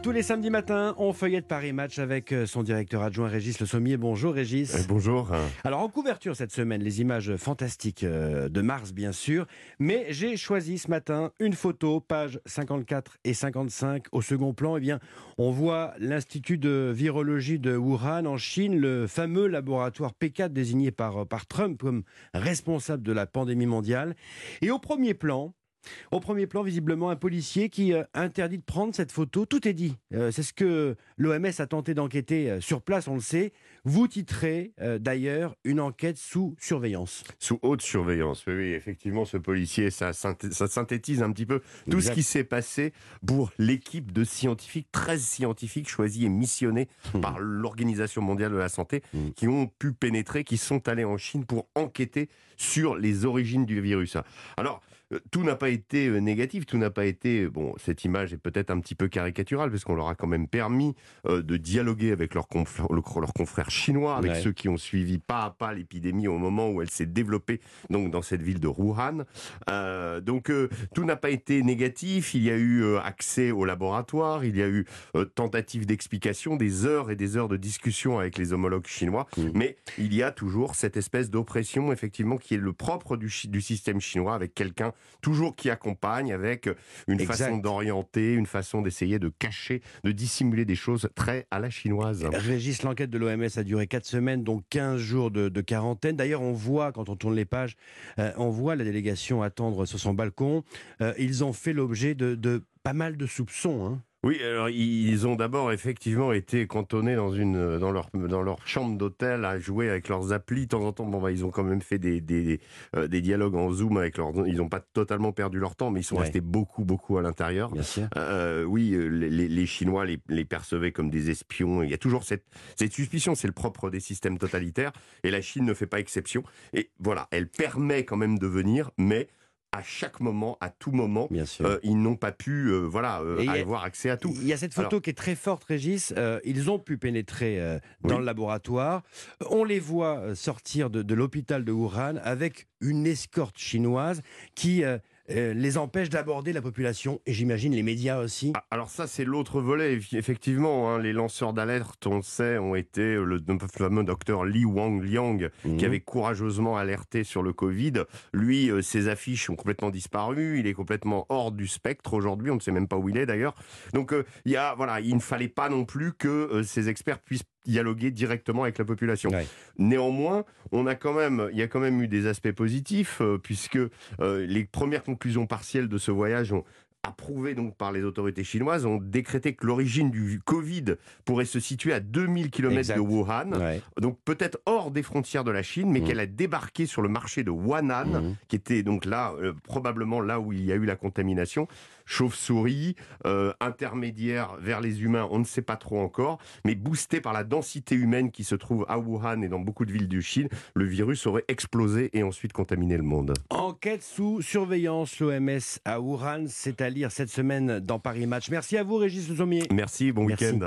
Tous les samedis matins, on feuillette Paris Match avec son directeur adjoint Régis Le Sommier. Bonjour Régis. Bonjour. Alors en couverture cette semaine, les images fantastiques de Mars bien sûr, mais j'ai choisi ce matin une photo, pages 54 et 55. Au second plan, eh bien, on voit l'Institut de virologie de Wuhan en Chine, le fameux laboratoire P4 désigné par Trump comme responsable de la pandémie mondiale. Et au premier plan, visiblement, un policier qui interdit de prendre cette photo. Tout est dit. C'est ce que l'OMS a tenté d'enquêter sur place, on le sait. Vous titrez d'ailleurs une enquête sous surveillance. Sous haute surveillance, oui, effectivement, ce policier, ça synthétise un petit peu tout ce qui s'est passé pour l'équipe de scientifiques, 13 scientifiques choisis et missionnés par l'Organisation mondiale de la santé, qui ont pu pénétrer, qui sont allés en Chine pour enquêter sur les origines du virus. Alors, tout n'a pas été négatif, tout n'a pas été... Bon, cette image est peut-être un petit peu caricaturale, parce qu'on leur a quand même permis de dialoguer avec leurs confrères chinois, avec ceux qui ont suivi pas à pas l'épidémie au moment où elle s'est développée, donc dans cette ville de Wuhan. Donc, tout n'a pas été négatif. Il y a eu accès au laboratoire, il y a eu tentative d'explication, des heures et des heures de discussion avec les homologues chinois, mais il y a toujours cette espèce d'oppression, effectivement, qui est le propre du système chinois, avec quelqu'un toujours qui accompagne, avec une façon d'orienter, une façon d'essayer de cacher, de dissimuler des choses très à la chinoise. Régis, l'enquête de l'OMS a duré 4 semaines, donc 15 jours de quarantaine. D'ailleurs, on voit, quand on tourne les pages, on voit la délégation attendre sur son balcon. Ils ont fait l'objet de pas mal de soupçons, hein. Oui, alors ils ont d'abord effectivement été cantonnés dans leur chambre d'hôtel à jouer avec leurs applis. De temps en temps, ils ont quand même fait des dialogues en Zoom avec ils n'ont pas totalement perdu leur temps, mais ils sont restés beaucoup à l'intérieur. Bien sûr. Oui, les Chinois les percevaient comme des espions. Il y a toujours cette suspicion, c'est le propre des systèmes totalitaires, et la Chine ne fait pas exception. Et voilà, elle permet quand même de venir, mais à chaque moment, à tout moment, ils n'ont pas pu avoir accès à tout. Il y a cette photo qui est très forte, Régis. Ils ont pu pénétrer dans le laboratoire. On les voit sortir de l'hôpital de Wuhan avec une escorte chinoise qui les empêche d'aborder la population, et j'imagine les médias aussi. Alors ça, c'est l'autre volet, effectivement. Hein, les lanceurs d'alerte, on le sait, ont été le fameux docteur Li Wangliang, qui avait courageusement alerté sur le Covid. Lui, ses affiches ont complètement disparu, il est complètement hors du spectre aujourd'hui, on ne sait même pas où il est d'ailleurs. Donc il ne fallait pas non plus que ces experts puissent dialoguer directement avec la population. Néanmoins, il y a quand même eu des aspects positifs, puisque les premières conclusions partielles de ce voyage ont approuvées donc par les autorités chinoises, ont décrété que l'origine du Covid pourrait se situer à 2000 km de Wuhan, donc peut-être hors des frontières de la Chine, mais qu'elle a débarqué sur le marché de Huanan, qui était donc là, probablement là où il y a eu la contamination. Chauve-souris, intermédiaire vers les humains, on ne sait pas trop encore, mais boosté par la densité humaine qui se trouve à Wuhan et dans beaucoup de villes de Chine, le virus aurait explosé et ensuite contaminé le monde. Enquête sous surveillance, l'OMS à Wuhan, c'est à lire cette semaine dans Paris Match. Merci à vous, Régis Le Sommier. Merci, bon week-end.